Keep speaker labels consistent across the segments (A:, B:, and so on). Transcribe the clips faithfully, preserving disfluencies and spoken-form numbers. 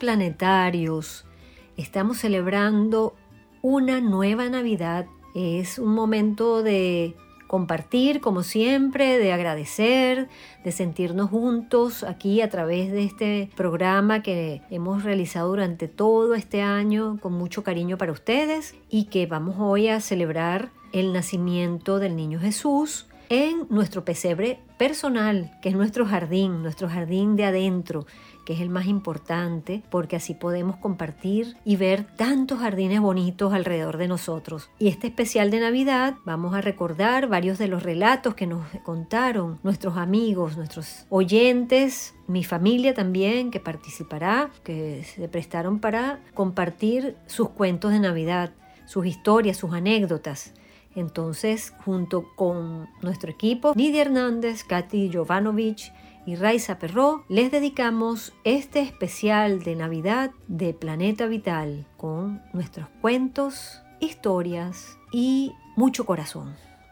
A: planetarios, estamos celebrando una nueva Navidad. Es un momento de compartir, como siempre, de agradecer, de sentirnos juntos aquí a través de este programa que hemos realizado durante todo este año con mucho cariño para ustedes y que vamos hoy a celebrar el nacimiento del Niño Jesús en nuestro pesebre personal, que es nuestro jardín, nuestro jardín de adentro, que es el más importante, porque así podemos compartir y ver tantos jardines bonitos alrededor de nosotros. Y este especial de Navidad vamos a recordar varios de los relatos que nos contaron nuestros amigos, nuestros oyentes, mi familia también, que participará, que se prestaron para compartir sus cuentos de Navidad, sus historias, sus anécdotas. Entonces, junto con nuestro equipo, Nidia Hernández, Katy Jovanovic y Raiza Perró, les dedicamos este especial de Navidad de Planeta Vital con nuestros cuentos, historias y mucho corazón.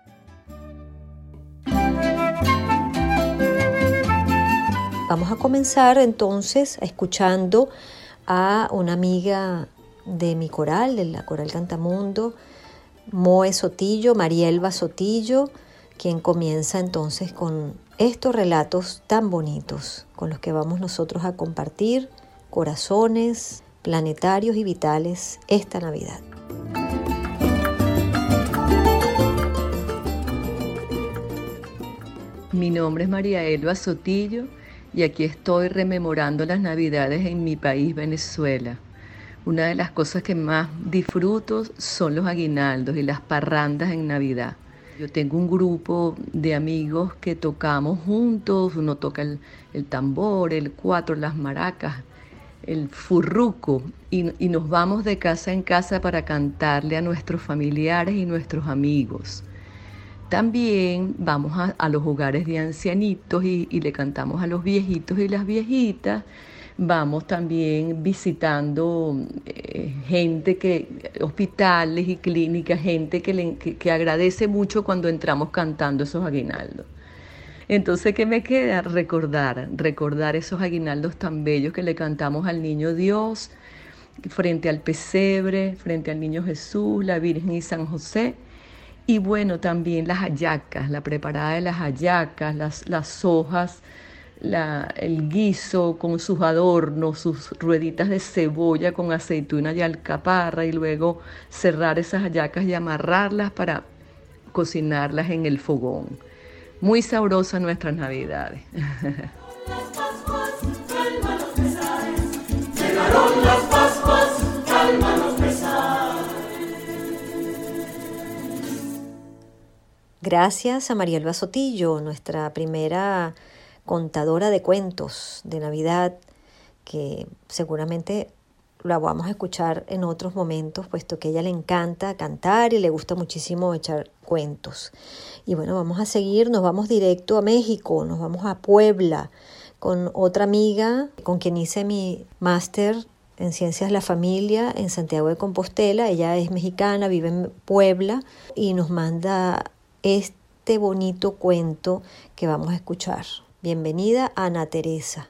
A: Vamos a comenzar entonces escuchando a una amiga de mi coral, de la Coral Cantamundo, Moe Sotillo, Marielba Sotillo, quien comienza entonces con estos relatos tan bonitos con los que vamos nosotros a compartir corazones planetarios y vitales esta Navidad.
B: Mi nombre es María Elba Sotillo y aquí estoy rememorando las Navidades en mi país, Venezuela. Una de las cosas que más disfruto son los aguinaldos y las parrandas en Navidad. Yo tengo un grupo de amigos que tocamos juntos, uno toca el, el tambor, el cuatro, las maracas, el furruco, y, y nos vamos de casa en casa para cantarle a nuestros familiares y nuestros amigos. También vamos a, a los hogares de ancianitos y, y le cantamos a los viejitos y las viejitas. Vamos también visitando eh, gente que, hospitales y clínicas, gente que, le, que, que agradece mucho cuando entramos cantando esos aguinaldos. Entonces, ¿qué me queda? Recordar, recordar esos aguinaldos tan bellos que le cantamos al Niño Dios, frente al pesebre, frente al Niño Jesús, la Virgen y San José. Y bueno, también las hallacas, la preparada de las hallacas, las, las hojas, La, el guiso con sus adornos, sus rueditas de cebolla con aceituna y alcaparra, y luego cerrar esas hallacas y amarrarlas para cocinarlas en el fogón. Muy sabrosa nuestras Navidades.
C: Las Pascuas, calma los pesares. Llegaron las Pascuas, calma los pesares.
A: Gracias a Marielba Sotillo, nuestra primera contadora de cuentos de Navidad, que seguramente la vamos a escuchar en otros momentos, puesto que a ella le encanta cantar y le gusta muchísimo echar cuentos. Y bueno, vamos a seguir, nos vamos directo a México, nos vamos a Puebla, con otra amiga con quien hice mi máster en Ciencias de la Familia en Santiago de Compostela. Ella es mexicana, vive en Puebla y nos manda este bonito cuento que vamos a escuchar. Bienvenida, Ana Teresa.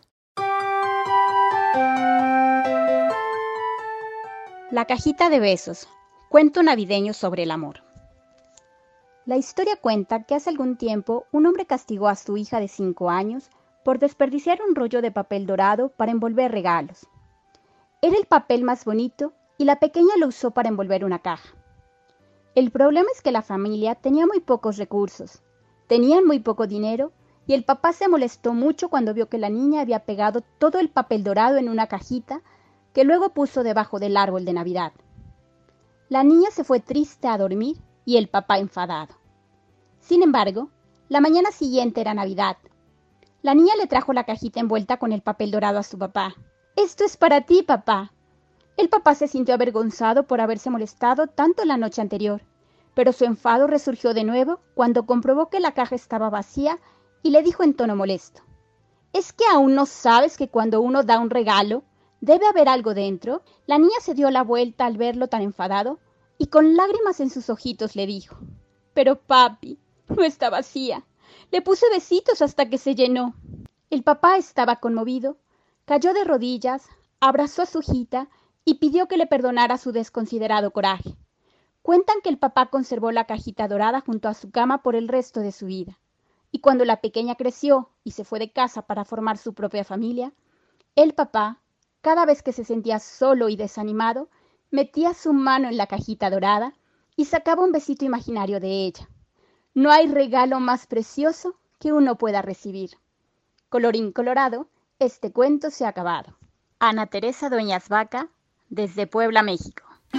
D: La cajita de besos, cuento navideño sobre el amor. La historia cuenta que hace algún tiempo un hombre castigó a su hija de cinco años por desperdiciar un rollo de papel dorado para envolver regalos. Era el papel más bonito y la pequeña lo usó para envolver una caja. El problema es que la familia tenía muy pocos recursos, tenían muy poco dinero, y el papá se molestó mucho cuando vio que la niña había pegado todo el papel dorado en una cajita que luego puso debajo del árbol de Navidad. La niña se fue triste a dormir y el papá enfadado. Sin embargo, la mañana siguiente era Navidad. La niña le trajo la cajita envuelta con el papel dorado a su papá. «Esto es para ti, papá». El papá se sintió avergonzado por haberse molestado tanto la noche anterior, pero su enfado resurgió de nuevo cuando comprobó que la caja estaba vacía y le dijo en tono molesto: «¿Es que aún no sabes que cuando uno da un regalo, debe haber algo dentro?» La niña se dio la vuelta al verlo tan enfadado y con lágrimas en sus ojitos le dijo: «Pero papi, no está vacía. Le puse besitos hasta que se llenó». El papá estaba conmovido, cayó de rodillas, abrazó a su hijita y pidió que le perdonara su desconsiderado coraje. Cuentan que el papá conservó la cajita dorada junto a su cama por el resto de su vida. Y cuando la pequeña creció y se fue de casa para formar su propia familia, el papá, cada vez que se sentía solo y desanimado, metía su mano en la cajita dorada y sacaba un besito imaginario de ella. No hay regalo más precioso que uno pueda recibir. Colorín colorado, este cuento se ha acabado. Ana Teresa Dueñas Vaca, desde Puebla, México.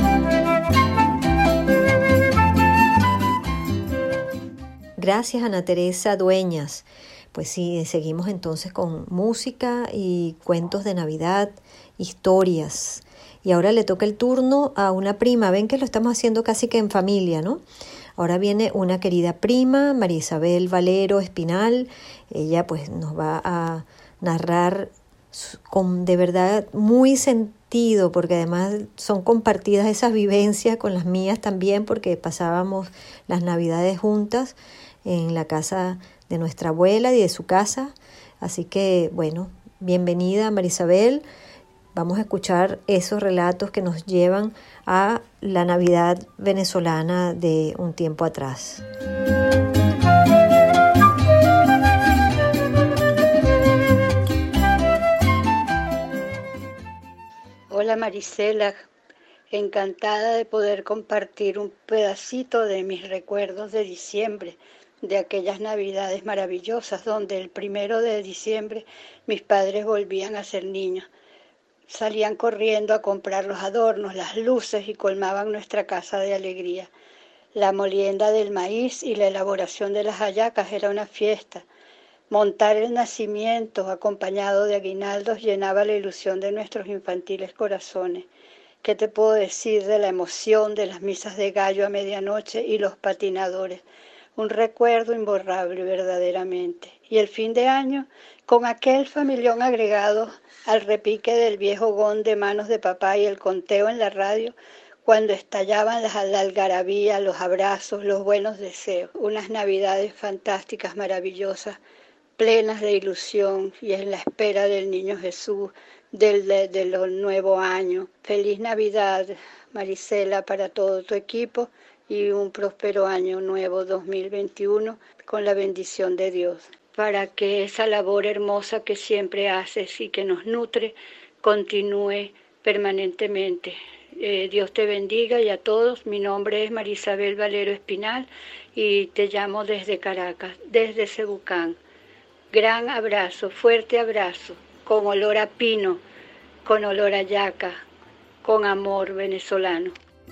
A: Gracias, Ana Teresa Dueñas. Pues sí, seguimos entonces con música y cuentos de Navidad, historias. Y ahora le toca el turno a una prima. Ven que lo estamos haciendo casi que en familia, ¿no? Ahora viene una querida prima, María Isabel Valero Espinal. Ella pues nos va a narrar con de verdad muy sentido, porque además son compartidas esas vivencias con las mías también, porque pasábamos las Navidades juntas en la casa de nuestra abuela y de su casa. Así que, bueno, bienvenida María Isabel. Vamos a escuchar esos relatos que nos llevan a la Navidad venezolana de un tiempo atrás.
E: Hola Marisela, encantada de poder compartir un pedacito de mis recuerdos de diciembre, de aquellas Navidades maravillosas donde el primero de diciembre mis padres volvían a ser niños. Salían corriendo a comprar los adornos, las luces y colmaban nuestra casa de alegría. La molienda del maíz y la elaboración de las hallacas era una fiesta. Montar el nacimiento acompañado de aguinaldos llenaba la ilusión de nuestros infantiles corazones. ¿Qué te puedo decir de la emoción de las misas de gallo a medianoche y los patinadores? Un recuerdo imborrable verdaderamente. Y el fin de año, con aquel familión agregado al repique del viejo gong de manos de papá y el conteo en la radio, cuando estallaban las, la algarabía, los abrazos, los buenos deseos. Unas Navidades fantásticas, maravillosas, plenas de ilusión y en la espera del Niño Jesús, del, de, de lo nuevo año. Feliz Navidad, Marisela, para todo tu equipo y un próspero año nuevo dos mil veintiuno con la bendición de Dios, para que esa labor hermosa que siempre haces y que nos nutre continúe permanentemente. Eh, Dios te bendiga y a todos. Mi nombre es María Isabel Valero Espinal y te llamo desde Caracas, desde Cebucán. Gran abrazo, fuerte abrazo, con olor a pino, con olor a yaca, con amor venezolano.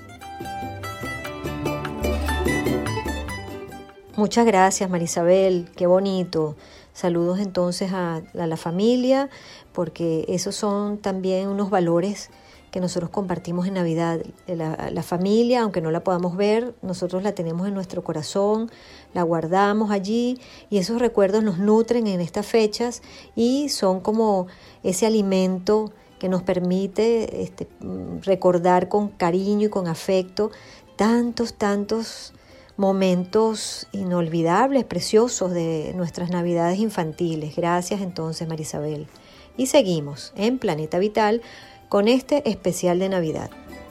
A: Muchas gracias, María Isabel, qué bonito. Saludos entonces a, a la familia, porque esos son también unos valores que nosotros compartimos en Navidad. La, la familia, aunque no la podamos ver, nosotros la tenemos en nuestro corazón, la guardamos allí y esos recuerdos nos nutren en estas fechas y son como ese alimento que nos permite este, recordar con cariño y con afecto tantos, tantos momentos inolvidables, preciosos de nuestras Navidades infantiles. Gracias entonces, María Isabel. Y seguimos en Planeta Vital con este especial de Navidad.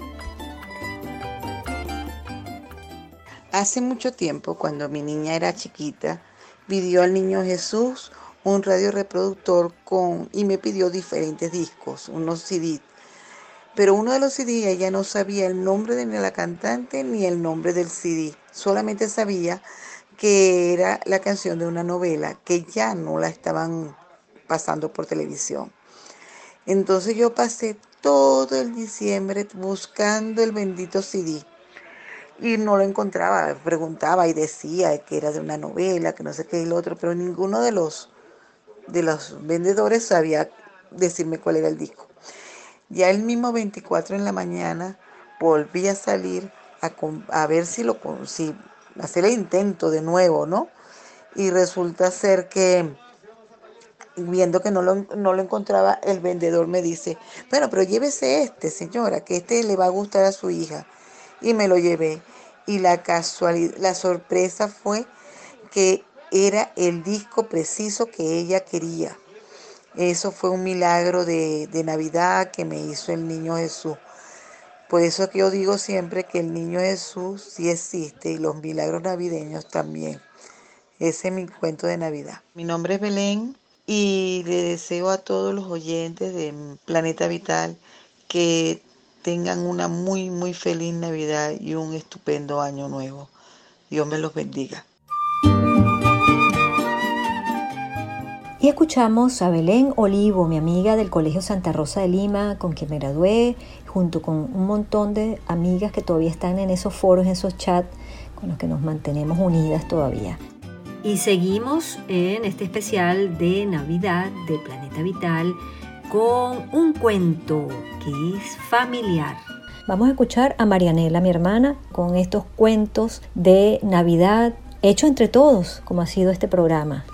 F: Hace mucho tiempo, cuando mi niña era chiquita, pidió al Niño Jesús un radio reproductor con, y me pidió diferentes discos, unos C D. Pero uno de los C D ella no sabía el nombre de la cantante ni el nombre del C D. Solamente sabía que era la canción de una novela que ya no la estaban pasando por televisión. Entonces yo pasé todo el diciembre buscando el bendito C D y no lo encontraba. Preguntaba y decía que era de una novela, que no sé qué y lo otro, pero ninguno de los, de los vendedores sabía decirme cuál era el disco. Ya el mismo veinticuatro en la mañana volví a salir a, a ver si lo si hacer el intento de nuevo, ¿no? Y resulta ser que viendo que no lo, no lo encontraba, el vendedor me dice, bueno, pero llévese este, señora, que este le va a gustar a su hija. Y me lo llevé. Y la casualidad, la sorpresa fue que era el disco preciso que ella quería. Eso fue un milagro de, de Navidad que me hizo el niño Jesús. Por eso es que yo digo siempre que el niño Jesús sí existe y los milagros navideños también. Ese es mi cuento de Navidad. Mi nombre es Belén y le deseo a todos los oyentes de Planeta Vital que tengan una muy, muy feliz Navidad y un estupendo año nuevo. Dios me los bendiga.
A: Y escuchamos a Belén Olivo, mi amiga del Colegio Santa Rosa de Lima, con quien me gradué, junto con un montón de amigas que todavía están en esos foros, en esos chats, con los que nos mantenemos unidas todavía. Y seguimos en este especial de Navidad de Planeta Vital con un cuento que es familiar. Vamos a escuchar a Marianela, mi hermana, con estos cuentos de Navidad hechos entre todos, como ha sido este programa.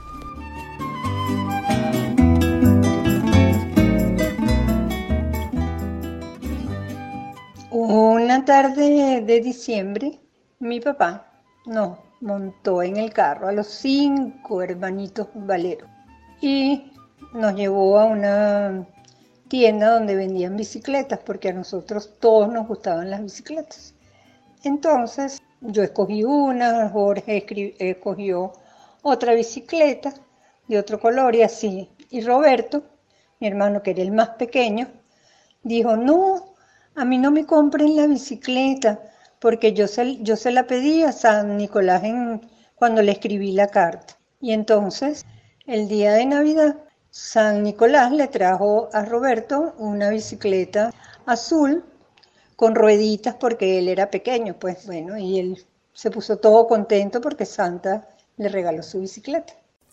E: Una tarde de diciembre, mi papá nos montó en el carro a los cinco hermanitos valeros y nos llevó a una tienda donde vendían bicicletas, porque a nosotros todos nos gustaban las bicicletas. Entonces yo escogí una, Jorge escri- escogió otra bicicleta de otro color y así. Y Roberto, mi hermano que era el más pequeño, dijo, no, a mí no me compren la bicicleta, porque yo se, yo se la pedí a San Nicolás en, cuando le escribí la carta. Y entonces, el día de Navidad, San Nicolás le trajo a Roberto una bicicleta azul con rueditas porque él era pequeño, pues bueno, y él se puso todo contento porque Santa le regaló su bicicleta.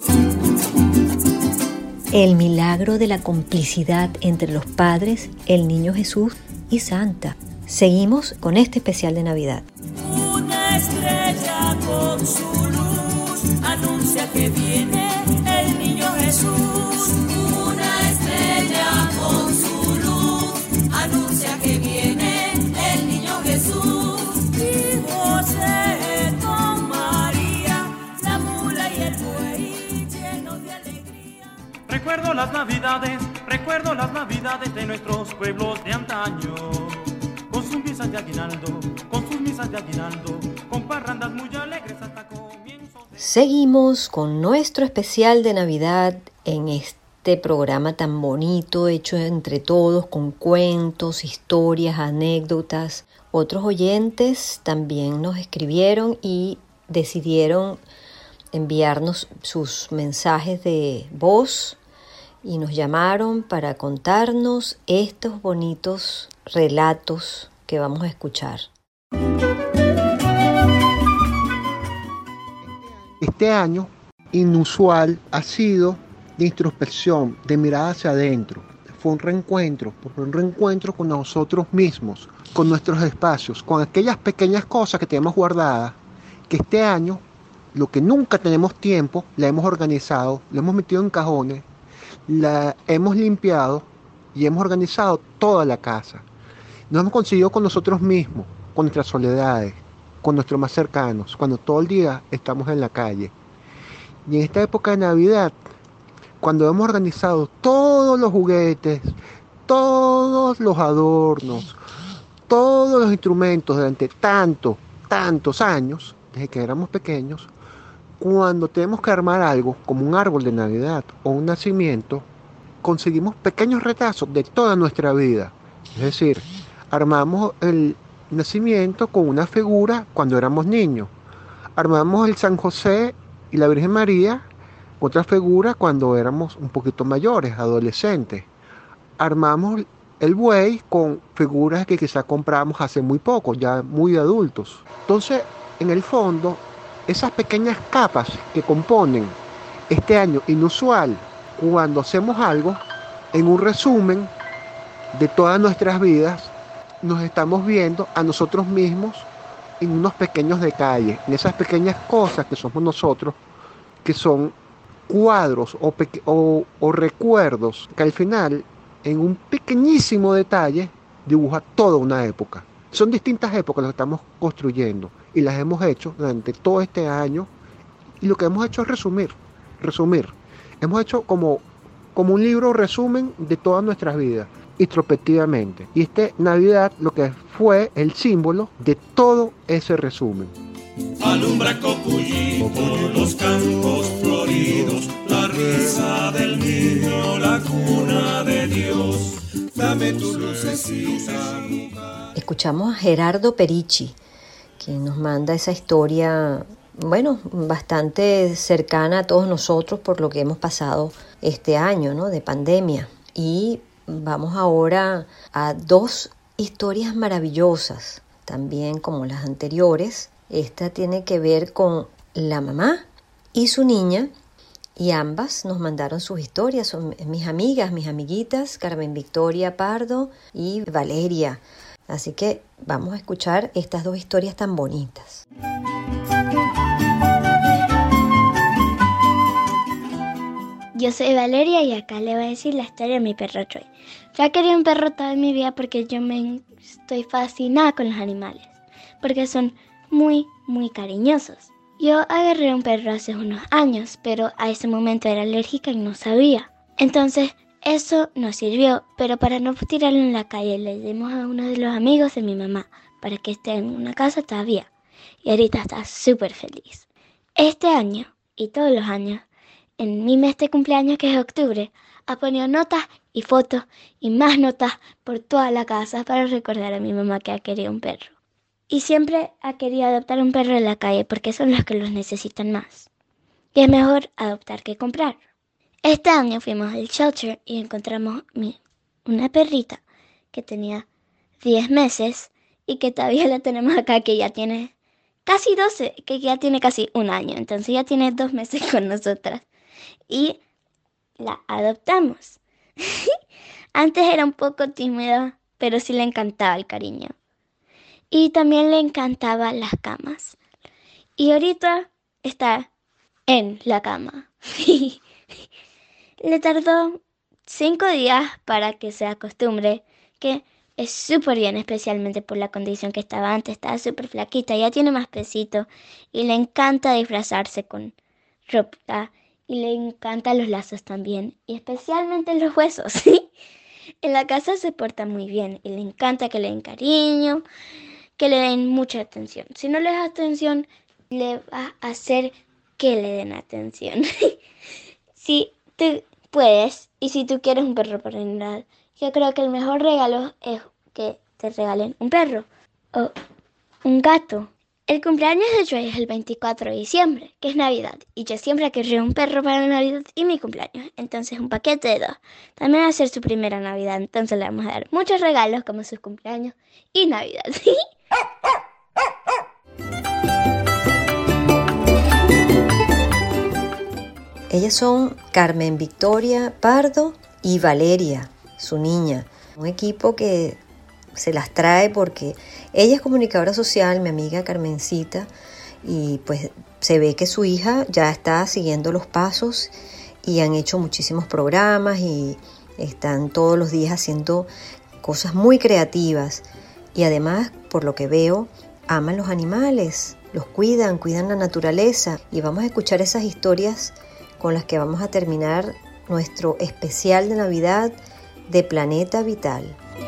A: El milagro de la complicidad entre los padres, el niño Jesús y Santa. Seguimos con este especial de Navidad.
C: Una estrella con su luz anuncia que viene el niño Jesús. Una estrella con su luz anuncia que viene el niño Jesús. Y José con María, la mula y el buey llenos de alegría.
G: Recuerdo las navidades, recuerdo las navidades de nuestros pueblos de antaño. Con sus misas de aguinaldo, con sus misas de aguinaldo, con parrandas muy alegres hasta comienzos. De...
A: Seguimos con nuestro especial de Navidad en este programa tan bonito, hecho entre todos, con cuentos, historias, anécdotas. Otros oyentes también nos escribieron y decidieron enviarnos sus mensajes de voz y nos llamaron para contarnos estos bonitos relatos que vamos a escuchar.
H: Este año inusual ha sido de introspección, de mirada hacia adentro. Fue un reencuentro, fue un reencuentro con nosotros mismos, con nuestros espacios, con aquellas pequeñas cosas que tenemos guardadas, que este año, lo que nunca tenemos tiempo, la hemos organizado, la hemos metido en cajones, la hemos limpiado y hemos organizado toda la casa. Nos hemos conseguido con nosotros mismos, con nuestras soledades, con nuestros más cercanos, cuando todo el día estamos en la calle. Y en esta época de Navidad, cuando hemos organizado todos los juguetes, todos los adornos, todos los instrumentos durante tantos, tantos años, desde que éramos pequeños, cuando tenemos que armar algo, como un árbol de Navidad o un nacimiento, conseguimos pequeños retazos de toda nuestra vida. Es decir, armamos el nacimiento con una figura cuando éramos niños. Armamos el San José y la Virgen María con otra figura cuando éramos un poquito mayores, adolescentes. Armamos el buey con figuras que quizás compramos hace muy poco, ya muy adultos. Entonces, en el fondo, esas pequeñas capas que componen este año inusual, cuando hacemos algo, en un resumen de todas nuestras vidas, nos estamos viendo a nosotros mismos en unos pequeños detalles, en esas pequeñas cosas que somos nosotros, que son cuadros o, peque- o, o recuerdos que al final, en un pequeñísimo detalle, dibuja toda una época. Son distintas épocas las que estamos construyendo y las hemos hecho durante todo este año, y lo que hemos hecho es resumir, resumir. Hemos hecho como como un libro resumen de todas nuestras vidas, introspectivamente. Y esta Navidad lo que fue el símbolo de todo ese resumen.
C: Alumbra Cocullí por los campos floridos, la risa del niño, la cuna de Dios. Dame tu lucecita.
A: Escuchamos a Gerardo Perici, que nos manda esa historia, bueno, bastante cercana a todos nosotros por lo que hemos pasado este año, ¿no?, de pandemia. Y vamos ahora a dos historias maravillosas, también como las anteriores. Esta tiene que ver con la mamá y su niña, y ambas nos mandaron sus historias. Son mis amigas, mis amiguitas, Carmen Victoria Pardo y Valeria. Así que vamos a escuchar estas dos historias tan bonitas.
I: Yo soy Valeria y acá le voy a decir la historia de mi perro Troy. Yo he querido un perro toda mi vida porque yo me estoy fascinada con los animales, porque son muy, muy cariñosos. Yo agarré un perro hace unos años, pero a ese momento era alérgica y no sabía. Entonces, eso nos sirvió, pero para no tirarlo en la calle le dimos a uno de los amigos de mi mamá para que esté en una casa todavía. Y ahorita está súper feliz. Este año, y todos los años, en mi mes de cumpleaños, que es octubre, ha ponido notas y fotos y más notas por toda la casa para recordar a mi mamá que ha querido un perro. Y siempre ha querido adoptar un perro en la calle porque son los que los necesitan más. Y es mejor adoptar que comprar. Este año fuimos al shelter y encontramos mi, una perrita que tenía diez meses y que todavía la tenemos acá, que ya tiene casi doce, que ya tiene casi un año. Entonces ya tiene dos meses con nosotras. Y la adoptamos. Antes era un poco tímida, pero sí le encantaba el cariño. Y también le encantaban las camas. Y ahorita está en la cama. Le tardó cinco días para que se acostumbre, que es súper bien, especialmente por la condición que estaba antes. Estaba súper flaquita, ya tiene más pesito y le encanta disfrazarse con ropa. Y le encantan los lazos también, y especialmente los huesos. En la casa se porta muy bien y le encanta que le den cariño, que le den mucha atención. Si no le das atención, le va a hacer que le den atención. Si tú puedes, y si tú quieres un perro para Navidad, yo creo que el mejor regalo es que te regalen un perro o un gato. El cumpleaños de Troy es el veinticuatro de diciembre, que es Navidad, y yo siempre querría un perro para Navidad y mi cumpleaños, entonces un paquete de dos. También va a ser su primera Navidad, entonces le vamos a dar muchos regalos como sus cumpleaños y Navidad.
A: Ellas son Carmen Victoria Pardo y Valeria, su niña, un equipo que se las trae porque ella es comunicadora social, mi amiga Carmencita, y pues se ve que su hija ya está siguiendo los pasos y han hecho muchísimos programas y están todos los días haciendo cosas muy creativas y además, por lo que veo, aman los animales, los cuidan, cuidan la naturaleza, y vamos a escuchar esas historias con las que vamos a terminar nuestro especial de Navidad de Planeta Vital.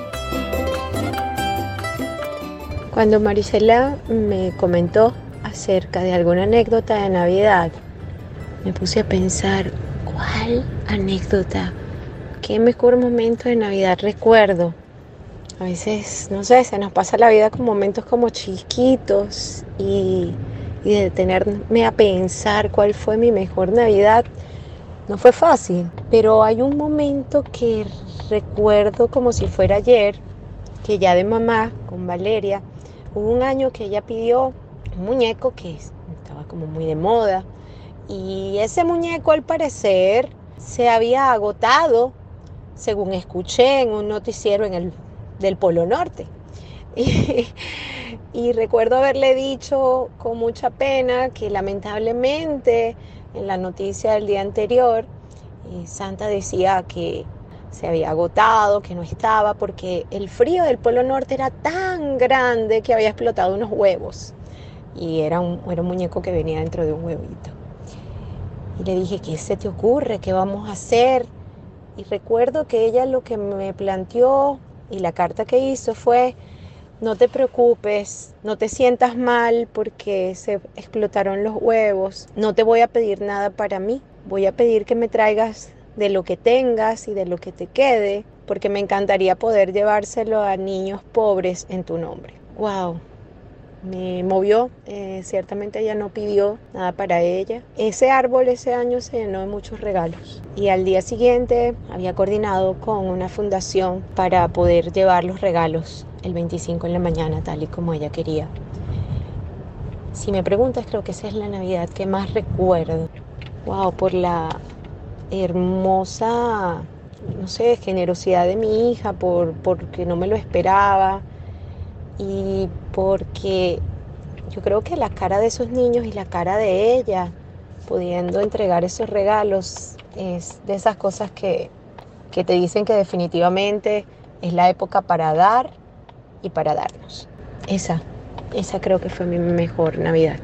J: Cuando Marisela me comentó acerca de alguna anécdota de Navidad, me puse a pensar, ¿cuál anécdota? ¿Qué mejor momento de Navidad recuerdo? A veces, no sé, se nos pasa la vida con momentos como chiquitos y, y de detenerme a pensar cuál fue mi mejor Navidad no fue fácil. Pero hay un momento que recuerdo como si fuera ayer, que ya de mamá, con Valeria, hubo un año que ella pidió un muñeco que estaba como muy de moda y ese muñeco al parecer se había agotado, según escuché en un noticiero en el, del Polo Norte. Y, y recuerdo haberle dicho con mucha pena que lamentablemente en la noticia del día anterior eh, Santa decía que se había agotado, que no estaba, porque el frío del Polo Norte era tan grande que había explotado unos huevos. Y era un, era un muñeco que venía dentro de un huevito. Y le dije, ¿qué se te ocurre? ¿Qué vamos a hacer? Y recuerdo que ella lo que me planteó y la carta que hizo fue: no te preocupes, no te sientas mal porque se explotaron los huevos, no te voy a pedir nada para mí, voy a pedir que me traigas de lo que tengas y de lo que te quede, porque me encantaría poder llevárselo a niños pobres en tu nombre. ¡Wow! Me movió, eh, ciertamente ella no pidió nada para ella. Ese árbol ese año se llenó de muchos regalos y al día siguiente había coordinado con una fundación para poder llevar los regalos el veinticinco en la mañana, tal y como ella quería. Si me preguntas, creo que esa es la Navidad que más recuerdo. Wow, por la hermosa, no sé, generosidad de mi hija, por porque no me lo esperaba. Y porque yo creo que la cara de esos niños y la cara de ella pudiendo entregar esos regalos es de esas cosas que, que te dicen que definitivamente es la época para dar y para darnos. Esa, esa creo que fue mi mejor Navidad.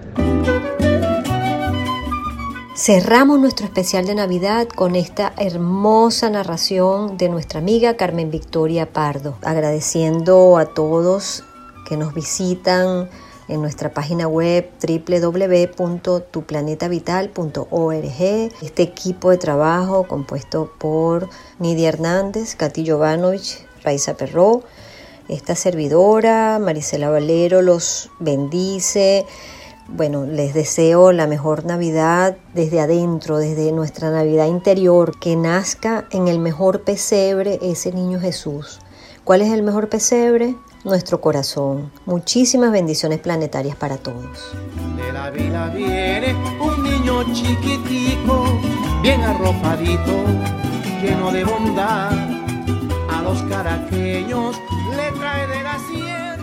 A: Cerramos nuestro especial de Navidad con esta hermosa narración de nuestra amiga Carmen Victoria Pardo, agradeciendo a todos que nos visitan en nuestra página web doble u doble u doble u punto tu planeta vital punto org. Este equipo de trabajo compuesto por Nidia Hernández, Katy Jovanovich, Raiza Perró, esta servidora, Marisela Valero, los bendice. Bueno, les deseo la mejor Navidad desde adentro, desde nuestra Navidad interior, que nazca en el mejor pesebre ese niño Jesús. ¿Cuál es el mejor pesebre? Nuestro corazón. Muchísimas bendiciones planetarias para todos.
G: De la vila viene un niño chiquitico, bien arropadito, lleno de bondad. A los caraqueños le trae de la sierra